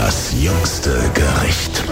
Das jüngste Gericht.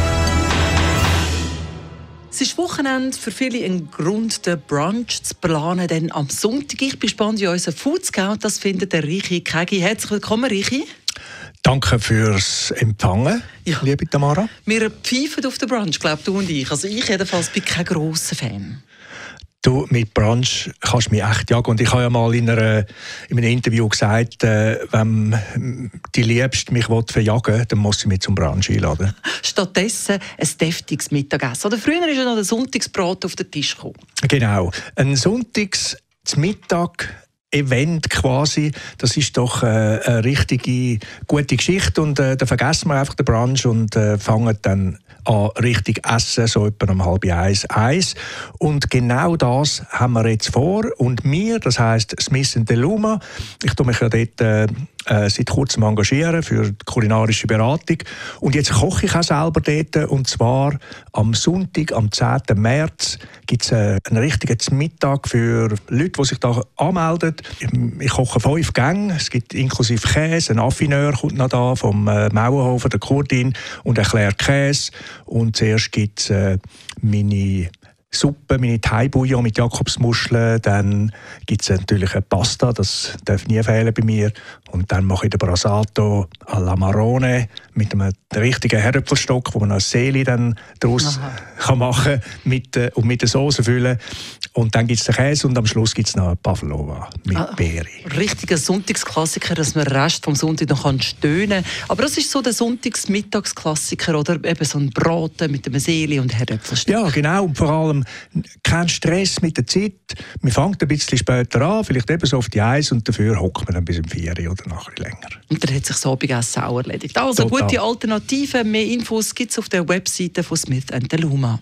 Es ist Wochenende, für viele ein Grund, den Brunch zu planen, denn am Sonntag. Ich bin gespannt, wie unser Food Scout das findet, der Richi Kegi. Herzlich willkommen, Richi. Danke fürs Empfangen, liebe Tamara. Wir pfeifen auf den Brunch, glaube du und ich. Also ich jedenfalls bin kein grosser Fan. Du, mit Brunch kannst du mich echt jagen. Und ich habe ja mal in einem Interview gesagt, wenn die Liebste mich verjagen will, dann muss sie mich zum Brunch einladen. Stattdessen ein deftiges Mittagessen. Oder früher ist ja noch der Sonntagsbrot auf den Tisch gekommen. Genau. Ein Sonntagsmittag Event quasi, das ist doch eine richtige gute Geschichte. Und da vergessen wir einfach den Brunch und fangen dann an richtig essen, so etwa um 12:30. Und genau das haben wir jetzt vor. Und wir, das heisst Smith & Deluma, ich tue mich ja dort seit kurzem engagieren für die kulinarische Beratung. Und jetzt koche ich auch selber dort. Und zwar am Sonntag, am 10. März, gibt es einen richtigen Mittag für Leute, die sich da anmelden. Ich koche 5 Gänge. Es gibt inklusive Käse. Ein Affineur kommt noch da vom Mauerhofer, der Kurdin, und erklärt Käse. Und zuerst gibt es meine Suppe, meine Thai-Bouillon mit Jakobsmuscheln. Dann gibt es natürlich eine Pasta, das darf nie fehlen bei mir. Und dann mache ich den Brasato alla Marrone mit einem richtigen Herdöpfelstock, wo man eine Seele dann daraus kann machen und mit der Soße füllen. Und dann gibt es den Käse und am Schluss gibt es noch eine Pavlova mit Beere. Richtiger Sonntagsklassiker, dass man den Rest vom Sonntag noch stöhnen kann. Aber das ist so der Sonntagsmittagsklassiker, oder? Eben so ein Braten mit einem Seele und Herdöpfelstock. Ja, genau. Und vor allem kein Stress mit der Zeit. Man fängt ein bisschen später an, vielleicht eben so auf die 1 und dafür hockt man dann bis um 4 oder nachher länger. Und dann hat sich das Abendessen auch erledigt. Also total. Gute Alternativen, mehr Infos gibt es auf der Webseite von Smith & Deluma.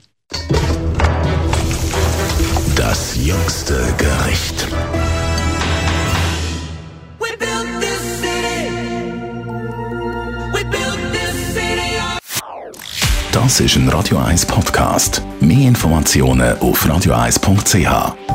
Das jüngste Gericht. Das ist ein Radio 1 Podcast. Mehr Informationen auf radio1.ch.